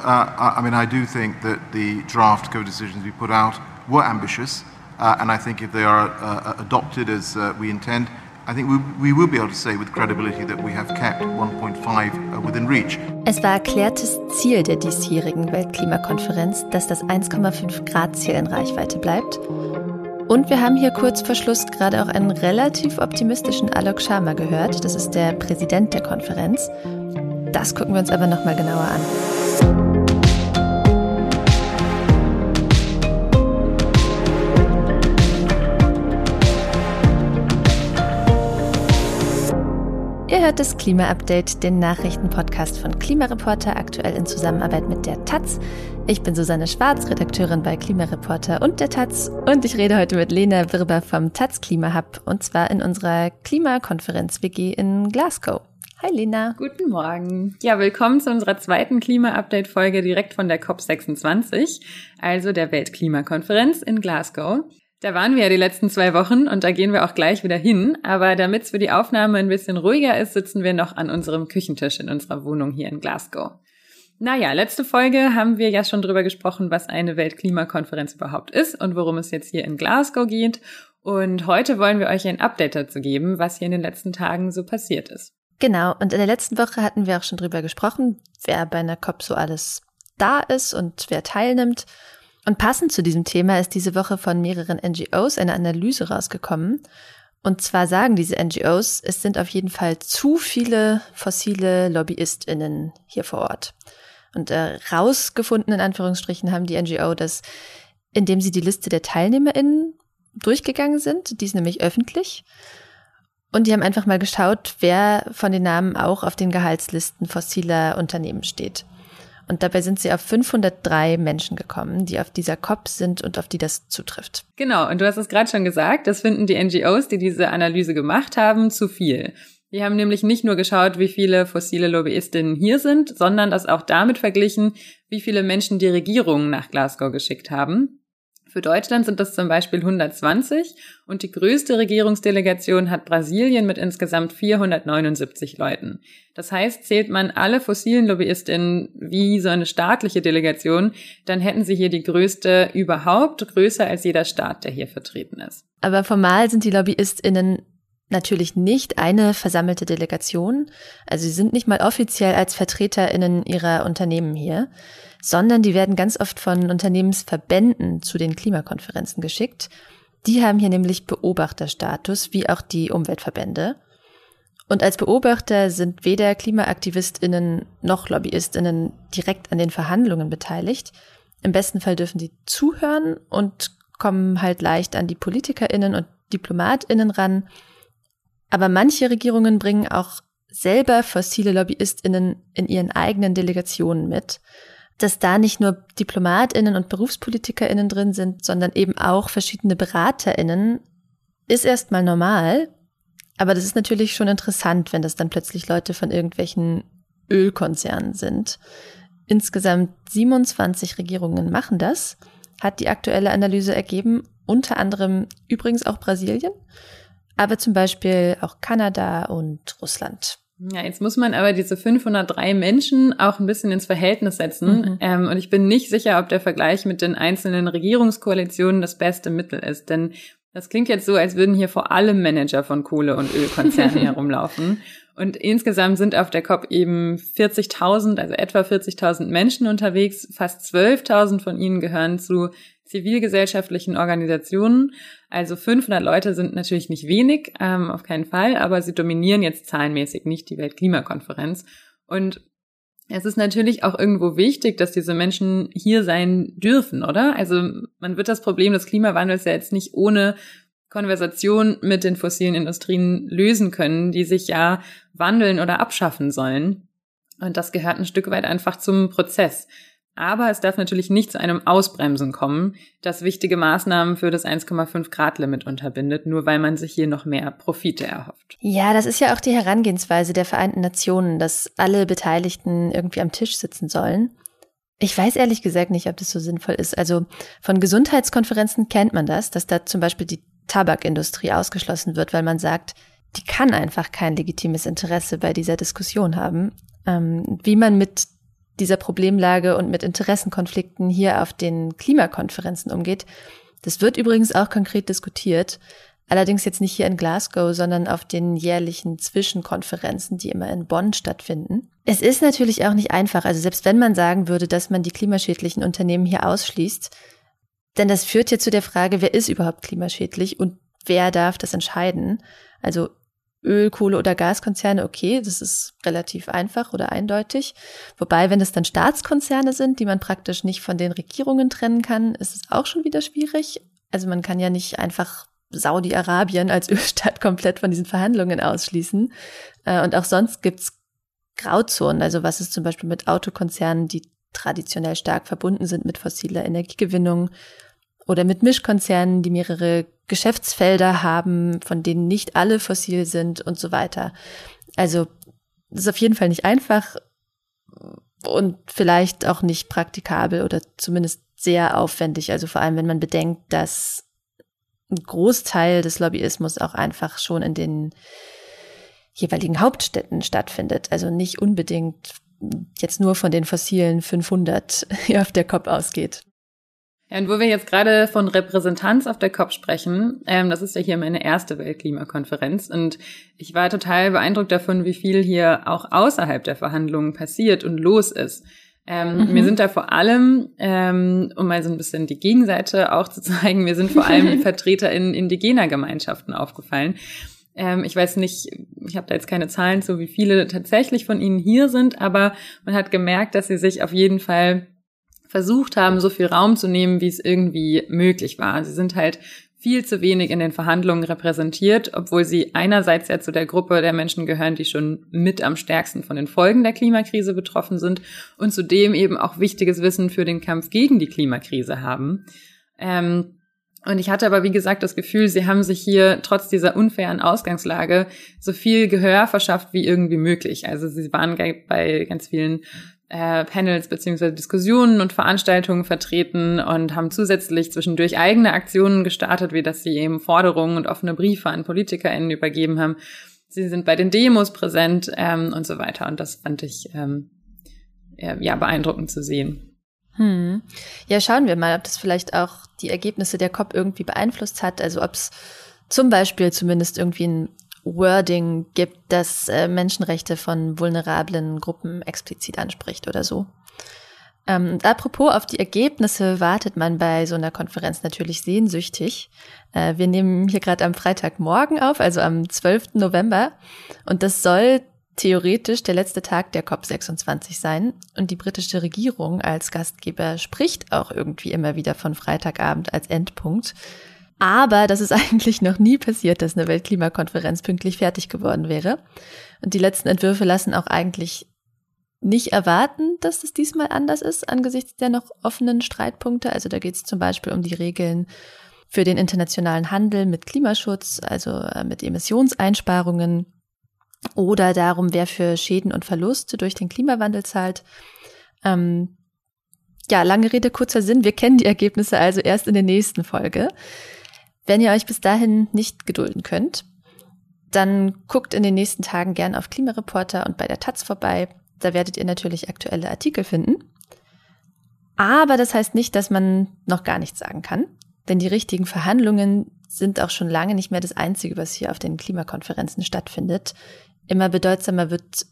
I do think that the draft co-decisions we put out were ambitious, and I think if they are adopted as we intend, I think we will be able to say with credibility that we have kept 1.5 within reach. Es war erklärtes Ziel der diesjährigen Weltklimakonferenz, dass das 1,5-Grad-Ziel in Reichweite bleibt. Und wir haben hier kurz vor Schluss gerade auch einen relativ optimistischen Alok Sharma gehört. Das ist der Präsident der Konferenz. Das gucken wir uns aber nochmal genauer an. Ihr hört das Klima-Update, den Nachrichtenpodcast von Klimareporter, aktuell in Zusammenarbeit mit der Taz. Ich bin Susanne Schwarz, Redakteurin bei Klimareporter und der Taz. Und ich rede heute mit Lena Wirber vom Taz Klimahub, und zwar in unserer Klimakonferenz-WG in Glasgow. Hi Lena. Guten Morgen. Ja, willkommen zu unserer zweiten Klima-Update-Folge direkt von der COP26, also der Weltklimakonferenz in Glasgow. Da waren wir ja die letzten 2 Wochen und da gehen wir auch gleich wieder hin. Aber damit es für die Aufnahme ein bisschen ruhiger ist, sitzen wir noch an unserem Küchentisch in unserer Wohnung hier in Glasgow. Naja, letzte Folge haben wir ja schon drüber gesprochen, was eine Weltklimakonferenz überhaupt ist und worum es jetzt hier in Glasgow geht. Und heute wollen wir euch ein Update dazu geben, was hier in den letzten Tagen so passiert ist. Genau, und in der letzten Woche hatten wir auch schon drüber gesprochen, wer bei einer COP so alles da ist und wer teilnimmt. Und passend zu diesem Thema ist diese Woche von mehreren NGOs eine Analyse rausgekommen. Und zwar sagen diese NGOs, es sind auf jeden Fall zu viele fossile LobbyistInnen hier vor Ort. Und rausgefunden, in Anführungsstrichen, haben die NGO das, indem sie die Liste der TeilnehmerInnen durchgegangen sind. Die ist nämlich öffentlich. Und die haben einfach mal geschaut, wer von den Namen auch auf den Gehaltslisten fossiler Unternehmen steht. Und dabei sind sie auf 503 Menschen gekommen, die auf dieser COP sind und auf die das zutrifft. Genau, und du hast es gerade schon gesagt, das finden die NGOs, die diese Analyse gemacht haben, zu viel. Die haben nämlich nicht nur geschaut, wie viele fossile Lobbyistinnen hier sind, sondern das auch damit verglichen, wie viele Menschen die Regierungen nach Glasgow geschickt haben. Für Deutschland sind das zum Beispiel 120 und die größte Regierungsdelegation hat Brasilien mit insgesamt 479 Leuten. Das heißt, zählt man alle fossilen LobbyistInnen wie so eine staatliche Delegation, dann hätten sie hier die größte überhaupt, größer als jeder Staat, der hier vertreten ist. Aber formal sind die LobbyistInnen natürlich nicht eine versammelte Delegation, also sie sind nicht mal offiziell als VertreterInnen ihrer Unternehmen hier, sondern die werden ganz oft von Unternehmensverbänden zu den Klimakonferenzen geschickt. Die haben hier nämlich Beobachterstatus, wie auch die Umweltverbände. Und als Beobachter sind weder KlimaaktivistInnen noch LobbyistInnen direkt an den Verhandlungen beteiligt. Im besten Fall dürfen sie zuhören und kommen halt leicht an die PolitikerInnen und DiplomatInnen ran. Aber manche Regierungen bringen auch selber fossile LobbyistInnen in ihren eigenen Delegationen mit. Dass da nicht nur DiplomatInnen und BerufspolitikerInnen drin sind, sondern eben auch verschiedene BeraterInnen, ist erstmal normal. Aber das ist natürlich schon interessant, wenn das dann plötzlich Leute von irgendwelchen Ölkonzernen sind. Insgesamt 27 Regierungen machen das, hat die aktuelle Analyse ergeben, unter anderem übrigens auch Brasilien, aber zum Beispiel auch Kanada und Russland. Ja, jetzt muss man aber diese 503 Menschen auch ein bisschen ins Verhältnis setzen. Und ich bin nicht sicher, ob der Vergleich mit den einzelnen Regierungskoalitionen das beste Mittel ist. Denn das klingt jetzt so, als würden hier vor allem Manager von Kohle- und Ölkonzernen herumlaufen. Und insgesamt sind auf der COP eben 40.000, also etwa 40.000 Menschen unterwegs. Fast 12.000 von ihnen gehören zu zivilgesellschaftlichen Organisationen. Also 500 Leute sind natürlich nicht wenig, auf keinen Fall, aber sie dominieren jetzt zahlenmäßig nicht die Weltklimakonferenz. Und es ist natürlich auch irgendwo wichtig, dass diese Menschen hier sein dürfen, oder? Also man wird das Problem des Klimawandels ja jetzt nicht ohne Konversation mit den fossilen Industrien lösen können, die sich ja wandeln oder abschaffen sollen. Und das gehört ein Stück weit einfach zum Prozess. Aber es darf natürlich nicht zu einem Ausbremsen kommen, das wichtige Maßnahmen für das 1,5-Grad-Limit unterbindet, nur weil man sich hier noch mehr Profite erhofft. Ja, das ist ja auch die Herangehensweise der Vereinten Nationen, dass alle Beteiligten irgendwie am Tisch sitzen sollen. Ich weiß ehrlich gesagt nicht, ob das so sinnvoll ist. Also von Gesundheitskonferenzen kennt man das, dass da zum Beispiel die Tabakindustrie ausgeschlossen wird, weil man sagt, die kann einfach kein legitimes Interesse bei dieser Diskussion haben. Wie man mit dieser Problemlage und mit Interessenkonflikten hier auf den Klimakonferenzen umgeht. Das wird übrigens auch konkret diskutiert, allerdings jetzt nicht hier in Glasgow, sondern auf den jährlichen Zwischenkonferenzen, die immer in Bonn stattfinden. Es ist natürlich auch nicht einfach, also selbst wenn man sagen würde, dass man die klimaschädlichen Unternehmen hier ausschließt, denn das führt ja zu der Frage, wer ist überhaupt klimaschädlich und wer darf das entscheiden? Also Öl-, Kohle- oder Gaskonzerne, okay, das ist relativ einfach oder eindeutig. Wobei, wenn es dann Staatskonzerne sind, die man praktisch nicht von den Regierungen trennen kann, ist es auch schon wieder schwierig. Also man kann ja nicht einfach Saudi-Arabien als Ölstaat komplett von diesen Verhandlungen ausschließen. Und auch sonst gibt's Grauzonen. Also was ist zum Beispiel mit Autokonzernen, die traditionell stark verbunden sind mit fossiler Energiegewinnung, oder mit Mischkonzernen, die mehrere Geschäftsfelder haben, von denen nicht alle fossil sind und so weiter. Also das ist auf jeden Fall nicht einfach und vielleicht auch nicht praktikabel oder zumindest sehr aufwendig. Also vor allem, wenn man bedenkt, dass ein Großteil des Lobbyismus auch einfach schon in den jeweiligen Hauptstädten stattfindet. Also nicht unbedingt jetzt nur von den fossilen 500 hier auf der COP ausgeht. Ja, und wo wir jetzt gerade von Repräsentanz auf der COP sprechen, das ist ja hier meine erste Weltklimakonferenz und ich war total beeindruckt davon, wie viel hier auch außerhalb der Verhandlungen passiert und los ist. Mir sind da vor allem, um mal so ein bisschen die Gegenseite auch zu zeigen, mir sind vor allem VertreterInnen indigener Gemeinschaften aufgefallen. Ich weiß nicht, ich habe da jetzt keine Zahlen zu, wie viele tatsächlich von ihnen hier sind, aber man hat gemerkt, dass sie sich auf jeden Fall versucht haben, so viel Raum zu nehmen, wie es irgendwie möglich war. Sie sind halt viel zu wenig in den Verhandlungen repräsentiert, obwohl sie einerseits ja zu der Gruppe der Menschen gehören, die schon mit am stärksten von den Folgen der Klimakrise betroffen sind und zudem eben auch wichtiges Wissen für den Kampf gegen die Klimakrise haben. Und ich hatte aber, wie gesagt, das Gefühl, sie haben sich hier trotz dieser unfairen Ausgangslage so viel Gehör verschafft wie irgendwie möglich. Also sie waren bei ganz vielen Panels beziehungsweise Diskussionen und Veranstaltungen vertreten und haben zusätzlich zwischendurch eigene Aktionen gestartet, wie dass sie eben Forderungen und offene Briefe an PolitikerInnen übergeben haben. Sie sind bei den Demos präsent und so weiter. Und das fand ich beeindruckend zu sehen. Ja, schauen wir mal, ob das vielleicht auch die Ergebnisse der COP irgendwie beeinflusst hat. Also ob es zum Beispiel zumindest irgendwie ein Wording gibt, das Menschenrechte von vulnerablen Gruppen explizit anspricht oder so. Apropos auf die Ergebnisse wartet man bei so einer Konferenz natürlich sehnsüchtig. Wir nehmen hier gerade am Freitagmorgen auf, also am 12. November. Und das soll theoretisch der letzte Tag der COP26 sein. Und die britische Regierung als Gastgeber spricht auch irgendwie immer wieder von Freitagabend als Endpunkt. Aber das ist eigentlich noch nie passiert, dass eine Weltklimakonferenz pünktlich fertig geworden wäre. Und die letzten Entwürfe lassen auch eigentlich nicht erwarten, dass es diesmal anders ist angesichts der noch offenen Streitpunkte. Also da geht es zum Beispiel um die Regeln für den internationalen Handel mit Klimaschutz, also mit Emissionseinsparungen oder darum, wer für Schäden und Verluste durch den Klimawandel zahlt. Lange Rede, kurzer Sinn. Wir kennen die Ergebnisse also erst in der nächsten Folge. Wenn ihr euch bis dahin nicht gedulden könnt, dann guckt in den nächsten Tagen gern auf Klimareporter und bei der Taz vorbei. Da werdet ihr natürlich aktuelle Artikel finden. Aber das heißt nicht, dass man noch gar nichts sagen kann. Denn die richtigen Verhandlungen sind auch schon lange nicht mehr das Einzige, was hier auf den Klimakonferenzen stattfindet. Immer bedeutsamer wird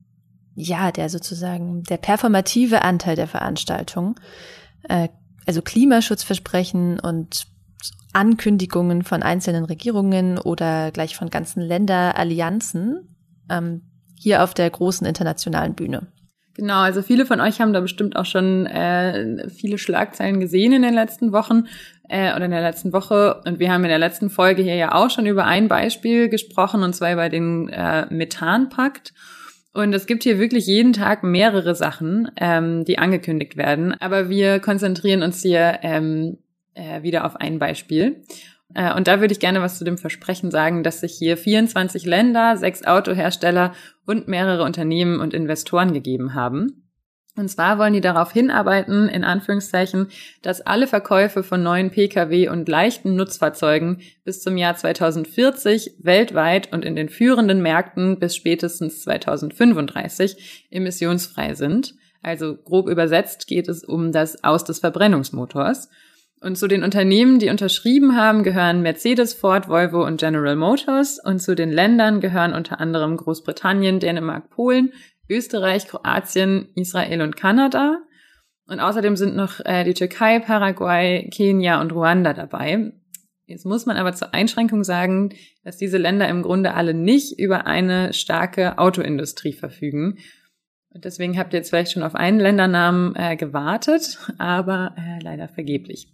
der performative Anteil der Veranstaltung. Also Klimaschutzversprechen und Ankündigungen von einzelnen Regierungen oder gleich von ganzen Länderallianzen hier auf der großen internationalen Bühne. Genau, also viele von euch haben da bestimmt auch schon viele Schlagzeilen gesehen in den letzten Wochen oder in der letzten Woche. Und wir haben in der letzten Folge hier ja auch schon über ein Beispiel gesprochen, und zwar über den Methanpakt. Und es gibt hier wirklich jeden Tag mehrere Sachen, die angekündigt werden. Aber wir konzentrieren uns hier wieder auf ein Beispiel. Und da würde ich gerne was zu dem Versprechen sagen, dass sich hier 24 Länder, 6 Autohersteller und mehrere Unternehmen und Investoren gegeben haben. Und zwar wollen die darauf hinarbeiten, in Anführungszeichen, dass alle Verkäufe von neuen Pkw und leichten Nutzfahrzeugen bis zum Jahr 2040 weltweit und in den führenden Märkten bis spätestens 2035 emissionsfrei sind. Also grob übersetzt geht es um das Aus des Verbrennungsmotors. Und zu den Unternehmen, die unterschrieben haben, gehören Mercedes, Ford, Volvo und General Motors. Und zu den Ländern gehören unter anderem Großbritannien, Dänemark, Polen, Österreich, Kroatien, Israel und Kanada. Und außerdem sind noch die Türkei, Paraguay, Kenia und Ruanda dabei. Jetzt muss man aber zur Einschränkung sagen, dass diese Länder im Grunde alle nicht über eine starke Autoindustrie verfügen. Und deswegen habt ihr jetzt vielleicht schon auf einen Ländernamen gewartet, aber leider vergeblich.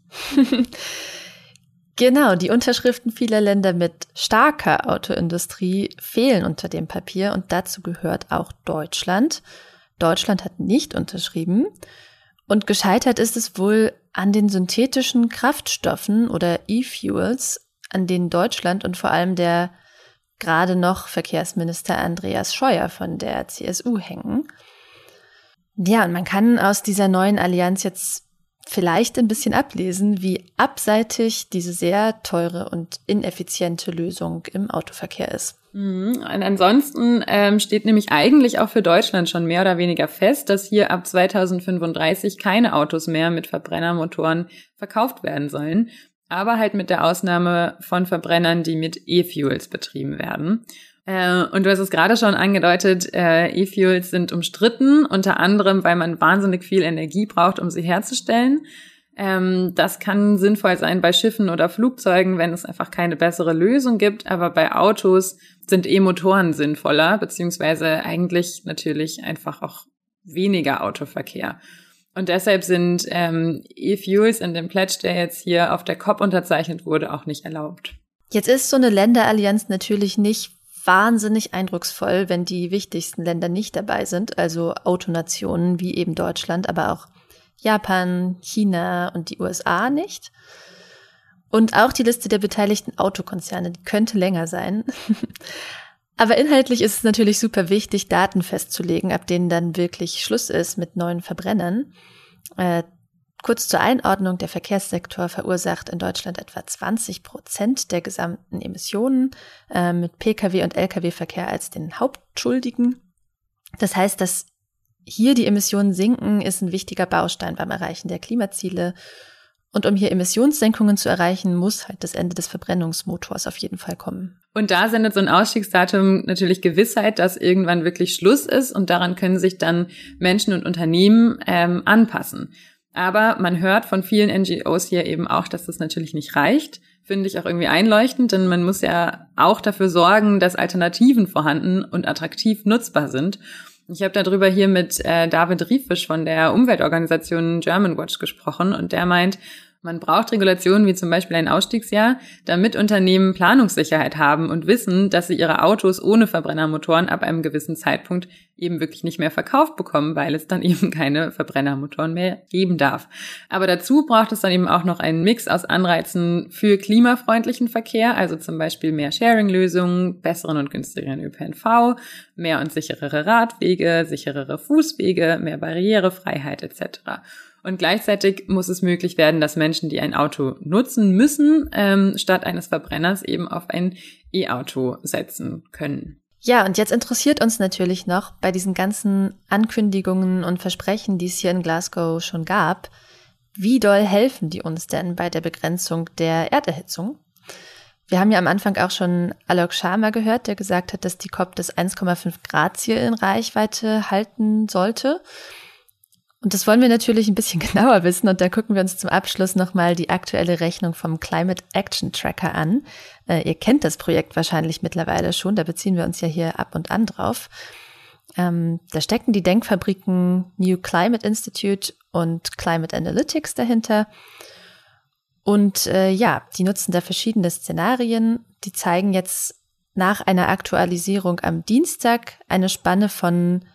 Genau, die Unterschriften vieler Länder mit starker Autoindustrie fehlen unter dem Papier und dazu gehört auch Deutschland. Deutschland hat nicht unterschrieben und gescheitert ist es wohl an den synthetischen Kraftstoffen oder E-Fuels, an denen Deutschland und vor allem der gerade noch Verkehrsminister Andreas Scheuer von der CSU hängen. Ja, und man kann aus dieser neuen Allianz jetzt vielleicht ein bisschen ablesen, wie abseitig diese sehr teure und ineffiziente Lösung im Autoverkehr ist. Und ansonsten steht nämlich eigentlich auch für Deutschland schon mehr oder weniger fest, dass hier ab 2035 keine Autos mehr mit Verbrennermotoren verkauft werden sollen, aber halt mit der Ausnahme von Verbrennern, die mit E-Fuels betrieben werden. Und du hast es gerade schon angedeutet, E-Fuels sind umstritten, unter anderem, weil man wahnsinnig viel Energie braucht, um sie herzustellen. Das kann sinnvoll sein bei Schiffen oder Flugzeugen, wenn es einfach keine bessere Lösung gibt, aber bei Autos sind E-Motoren sinnvoller, beziehungsweise eigentlich natürlich einfach auch weniger Autoverkehr. Und deshalb sind E-Fuels in dem Pledge, der jetzt hier auf der COP unterzeichnet wurde, auch nicht erlaubt. Jetzt ist so eine Länderallianz natürlich nicht wahnsinnig eindrucksvoll, wenn die wichtigsten Länder nicht dabei sind, also Autonationen wie eben Deutschland, aber auch Japan, China und die USA nicht. Und auch die Liste der beteiligten Autokonzerne, die könnte länger sein. Aber inhaltlich ist es natürlich super wichtig, Daten festzulegen, ab denen dann wirklich Schluss ist mit neuen Verbrennern. Kurz zur Einordnung, der Verkehrssektor verursacht in Deutschland etwa 20% der gesamten Emissionen, mit Pkw- und Lkw-Verkehr als den Hauptschuldigen. Das heißt, dass hier die Emissionen sinken, ist ein wichtiger Baustein beim Erreichen der Klimaziele. Und um hier Emissionssenkungen zu erreichen, muss halt das Ende des Verbrennungsmotors auf jeden Fall kommen. Und da sendet so ein Ausstiegsdatum natürlich Gewissheit, dass irgendwann wirklich Schluss ist und daran können sich dann Menschen und Unternehmen anpassen. Aber man hört von vielen NGOs hier eben auch, dass das natürlich nicht reicht. Finde ich auch irgendwie einleuchtend, denn man muss ja auch dafür sorgen, dass Alternativen vorhanden und attraktiv nutzbar sind. Ich habe darüber hier mit David Riefisch von der Umweltorganisation Germanwatch gesprochen und der meint, man braucht Regulationen wie zum Beispiel ein Ausstiegsjahr, damit Unternehmen Planungssicherheit haben und wissen, dass sie ihre Autos ohne Verbrennermotoren ab einem gewissen Zeitpunkt eben wirklich nicht mehr verkauft bekommen, weil es dann eben keine Verbrennermotoren mehr geben darf. Aber dazu braucht es dann eben auch noch einen Mix aus Anreizen für klimafreundlichen Verkehr, also zum Beispiel mehr Sharing-Lösungen, besseren und günstigeren ÖPNV, mehr und sicherere Radwege, sicherere Fußwege, mehr Barrierefreiheit etc. Und gleichzeitig muss es möglich werden, dass Menschen, die ein Auto nutzen müssen, statt eines Verbrenners eben auf ein E-Auto setzen können. Ja, und jetzt interessiert uns natürlich noch bei diesen ganzen Ankündigungen und Versprechen, die es hier in Glasgow schon gab, wie doll helfen die uns denn bei der Begrenzung der Erderhitzung? Wir haben ja am Anfang auch schon Alok Sharma gehört, der gesagt hat, dass die COP das 1,5 Grad Ziel in Reichweite halten sollte. Und das wollen wir natürlich ein bisschen genauer wissen und da gucken wir uns zum Abschluss nochmal die aktuelle Rechnung vom Climate Action Tracker an. Ihr kennt das Projekt wahrscheinlich mittlerweile schon, da beziehen wir uns ja hier ab und an drauf. Da stecken die Denkfabriken New Climate Institute und Climate Analytics dahinter. Und die nutzen da verschiedene Szenarien, die zeigen jetzt nach einer Aktualisierung am Dienstag eine Spanne von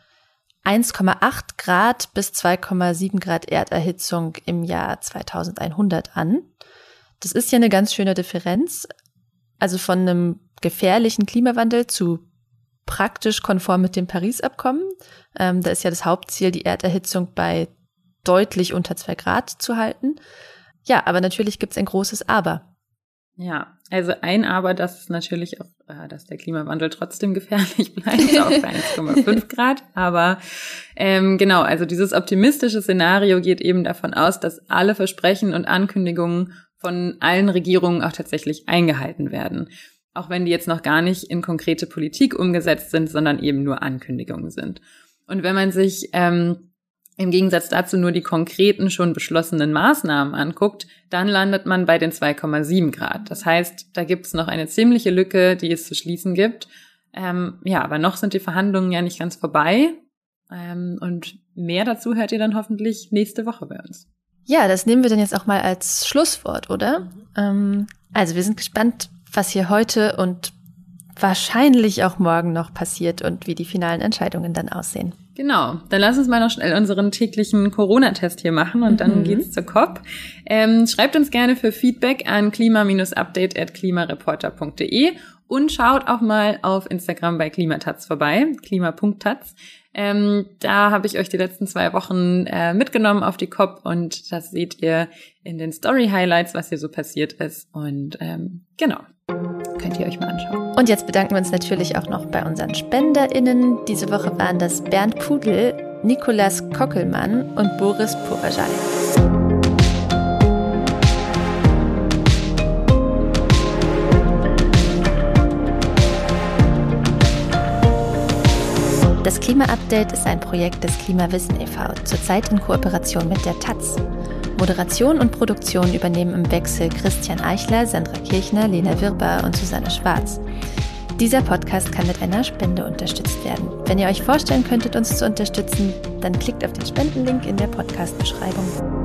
1,8 Grad bis 2,7 Grad Erderhitzung im Jahr 2100 an. Das ist ja eine ganz schöne Differenz. Also von einem gefährlichen Klimawandel zu praktisch konform mit dem Paris-Abkommen. Da ist ja das Hauptziel, die Erderhitzung bei deutlich unter 2 Grad zu halten. Ja, aber natürlich gibt es ein großes Aber. Ja, also ein Aber, das ist natürlich auch, dass der Klimawandel trotzdem gefährlich bleibt, auf 1,5 Grad. Aber genau, also dieses optimistische Szenario geht eben davon aus, dass alle Versprechen und Ankündigungen von allen Regierungen auch tatsächlich eingehalten werden. Auch wenn die jetzt noch gar nicht in konkrete Politik umgesetzt sind, sondern eben nur Ankündigungen sind. Und wenn man sich im Gegensatz dazu nur die konkreten, schon beschlossenen Maßnahmen anguckt, dann landet man bei den 2,7 Grad. Das heißt, da gibt es noch eine ziemliche Lücke, die es zu schließen gibt. Aber noch sind die Verhandlungen ja nicht ganz vorbei. Und mehr dazu hört ihr dann hoffentlich nächste Woche bei uns. Ja, das nehmen wir dann jetzt auch mal als Schlusswort, oder? Also wir sind gespannt, was hier heute und wahrscheinlich auch morgen noch passiert und wie die finalen Entscheidungen dann aussehen. Genau, dann lass uns mal noch schnell unseren täglichen Corona-Test hier machen und dann geht's zur COP. Schreibt uns gerne für Feedback an klima-update@klimareporter.de und schaut auch mal auf Instagram bei Klimataz vorbei, klima.taz. Da habe ich euch die letzten 2 Wochen mitgenommen auf die COP und das seht ihr in den Story-Highlights, was hier so passiert ist. Und genau, könnt ihr euch mal anschauen. Und jetzt bedanken wir uns natürlich auch noch bei unseren SpenderInnen. Diese Woche waren das Bernd Pudel, Nikolas Kockelmann und Boris Povajal. Das Klima-Update ist ein Projekt des Klimawissen e.V., zurzeit in Kooperation mit der Taz. Moderation und Produktion übernehmen im Wechsel Christian Eichler, Sandra Kirchner, Lena Wirber und Susanne Schwarz. Dieser Podcast kann mit einer Spende unterstützt werden. Wenn ihr euch vorstellen könntet, uns zu unterstützen, dann klickt auf den Spendenlink in der Podcast-Beschreibung.